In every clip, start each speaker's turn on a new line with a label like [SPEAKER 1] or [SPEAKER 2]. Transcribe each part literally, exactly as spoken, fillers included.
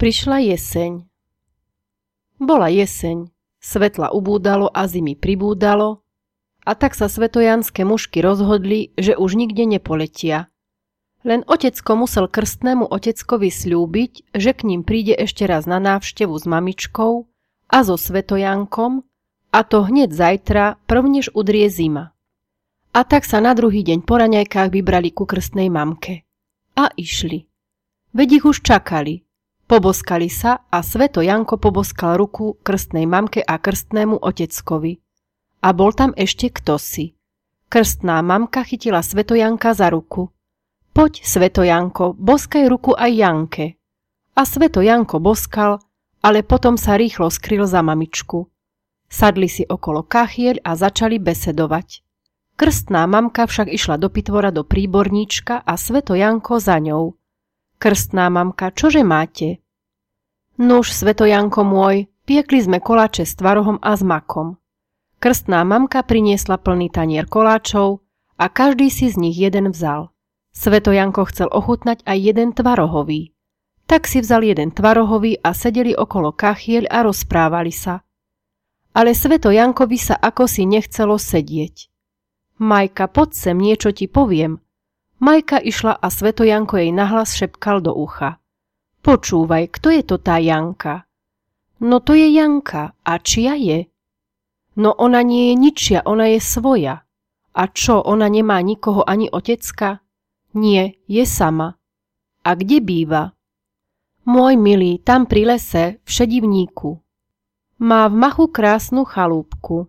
[SPEAKER 1] Prišla jeseň. Bola jeseň, svetla ubúdalo a zimy pribúdalo, a tak sa svetojanské mužky rozhodli, že už nikde nepoletia. Len otecko musel krstnému oteckovi sľúbiť, že k ním príde ešte raz na návštevu s mamičkou a so svetojankom, a to hneď zajtra, prvnež udrie zima. A tak sa na druhý deň po raňajkách vybrali ku krstnej mamke. A išli. Veď ich už čakali. Poboskali sa a sveto Janko poboskal ruku krstnej mamke a krstnému oteckovi. A bol tam ešte ktosi. Krstná mamka chytila sveto Janka za ruku. Poď, sveto Janko, boskaj ruku aj Janke. A sveto Janko boskal, ale potom sa rýchlo skryl za mamičku. Sadli si okolo kachieľ a začali besedovať. Krstná mamka však išla do pitvora do príborníčka a sveto Janko za ňou. Krstná mamka, čože máte? Nuž, sveto Janko môj, piekli sme koláče s tvarohom a s makom. Krstná mamka priniesla plný tanier koláčov a každý si z nich jeden vzal. Sveto Janko chcel ochutnať aj jeden tvarohový. Tak si vzal jeden tvarohový a sedeli okolo kachieľ a rozprávali sa. Ale sveto Jankovi sa akosi nechcelo sedieť. Majka, poď sem, niečo ti poviem. Majka išla a sveto Janko jej nahlas šepkal do ucha. Počúvaj, kto je to tá Janka? No to je Janka. A čia je? No ona nie je ničia, ona je svoja. A čo, ona nemá nikoho ani otecka? Nie, je sama. A kde býva? Môj milý, tam pri lese, v Šedivníku. Má v machu krásnu chalúbku.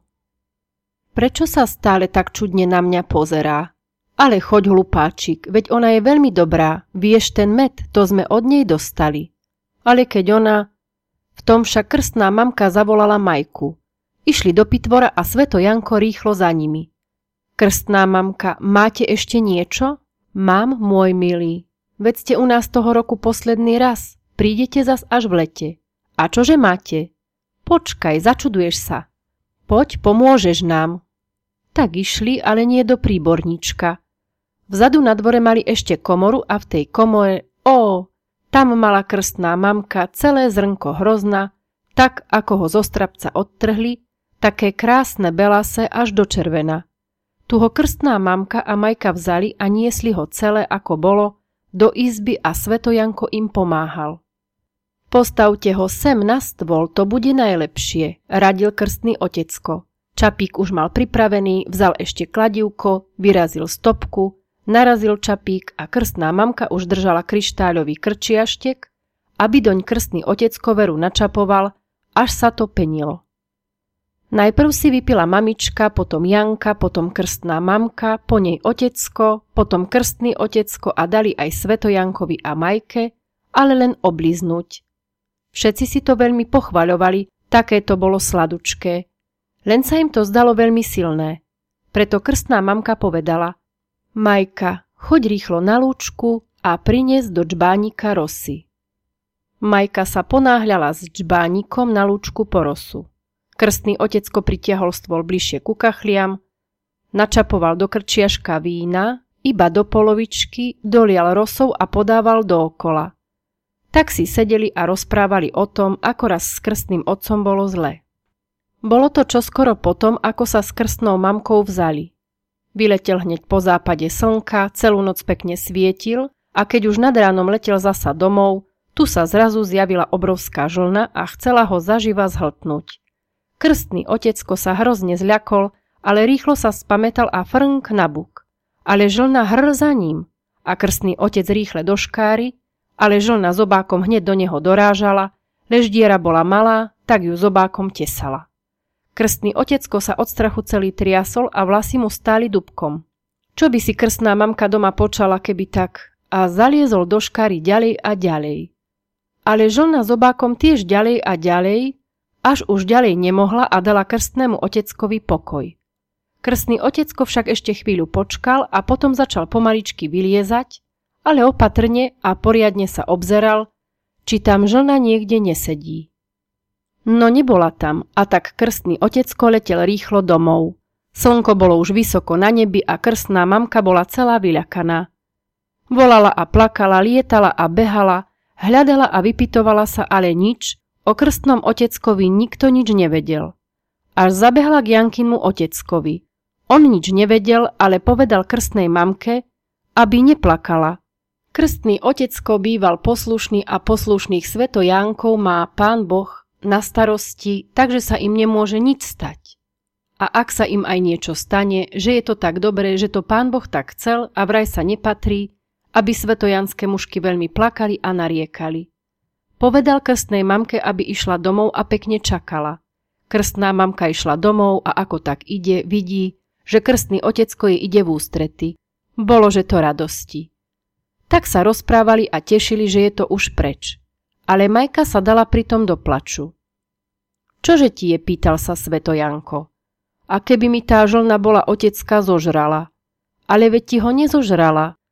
[SPEAKER 1] Prečo sa stále tak čudne na mňa pozerá? Ale choď, hlupáčik, veď ona je veľmi dobrá, vieš ten med, to sme od nej dostali. Ale keď ona... V tom však krstná mamka zavolala Majku. Išli do pitvora a sveto Janko rýchlo za nimi. Krstná mamka, máte ešte niečo? Mám, môj milý. Veď ste u nás toho roku posledný raz, prídete zas až v lete. A čože máte? Počkaj, začuduješ sa. Poď, pomôžeš nám. Tak išli, ale nie do príborníčka. Vzadu na dvore mali ešte komoru a v tej komore, ó, tam mala krstná mamka celé zrnko hrozna, tak ako ho zo strapca odtrhli, také krásne belase až do červena. Tu ho krstná mamka a Majka vzali a niesli ho celé ako bolo do izby a sveto Janko im pomáhal. Postavte ho sem na stôl, to bude najlepšie, radil krstný otecko. Čapík už mal pripravený, vzal ešte kladivko, vyrazil stopku, narazil čapík a krstná mamka už držala kryštáľový krčiaštek, aby doň krstný otecko veru načapoval, až sa to penilo. Najprv si vypila mamička, potom Janka, potom krstná mamka, po nej otecko, potom krstný otecko a dali aj sveto Jankovi a Majke, ale len obliznúť. Všetci si to veľmi pochvaľovali, také to bolo sladučké. Len sa im to zdalo veľmi silné. Preto krstná mamka povedala: Majka, choď rýchlo na lúčku a prinies do džbánika rosy. Majka sa ponáhľala s džbánikom na lúčku po rosu. Krstný otecko pritiahol stôl bližšie ku kachliam, načapoval do krčiaška vína, iba do polovičky, dolial rosou a podával dookola. Tak si sedeli a rozprávali o tom, ako raz s krstným otcom bolo zle. Bolo to čoskoro potom, ako sa s krstnou mamkou vzali. Vyletel hneď po západe slnka, celú noc pekne svietil a keď už nad ránom letel zasa domov, tu sa zrazu zjavila obrovská žlna a chcela ho zaživa zhltnúť. Krstný otecko sa hrozne zľakol, ale rýchlo sa spamätal a frnk na buk. Ale žlna hr za ním a krstný otec rýchle do škáry, ale žlna zobákom hneď do neho dorážala, lež diera bola malá, tak ju zobákom tesala. Krstný otecko sa od strachu celý triasol a vlasy mu stáli dubkom. Čo by si krstná mamka doma počala, keby tak? A zaliezol do škáry ďalej a ďalej. Ale žlna zobákom tiež ďalej a ďalej, až už ďalej nemohla a dala krstnému oteckovi pokoj. Krstný otecko však ešte chvíľu počkal a potom začal pomaličky vyliezať, ale opatrne a poriadne sa obzeral, či tam žlna niekde nesedí. No nebola tam a tak krstný otecko letel rýchlo domov. Slnko bolo už vysoko na nebi a krstná mamka bola celá vyľakaná. Volala a plakala, lietala a behala, Hľadala a vypytovala sa, ale nič, o krstnom oteckovi nikto nič nevedel. Až zabehla k Jankinmu oteckovi. On nič nevedel, ale povedal krstnej mamke, aby neplakala. Krstný otecko býval poslušný a poslušných svetojánkov má Pán Boh na starosti, takže sa im nemôže nič stať. A ak sa im aj niečo stane, že je to tak dobré, že to Pán Boh tak chcel a vraj sa nepatrí, aby svetojanské mužky veľmi plakali a nariekali. Povedal krstnej mamke, aby išla domov a pekne čakala. Krstná mamka išla domov a ako tak ide, vidí, že krstný otecko jej ide v ústrety. Bolo, že to radosti. Tak sa rozprávali a tešili, že je to už preč. Ale Majka sa dala pritom do plaču. Čože ti je, pýtal sa svetojanko. A keby mi tá žlna bola otecka zožrala. Ale veď ti ho nezožrala.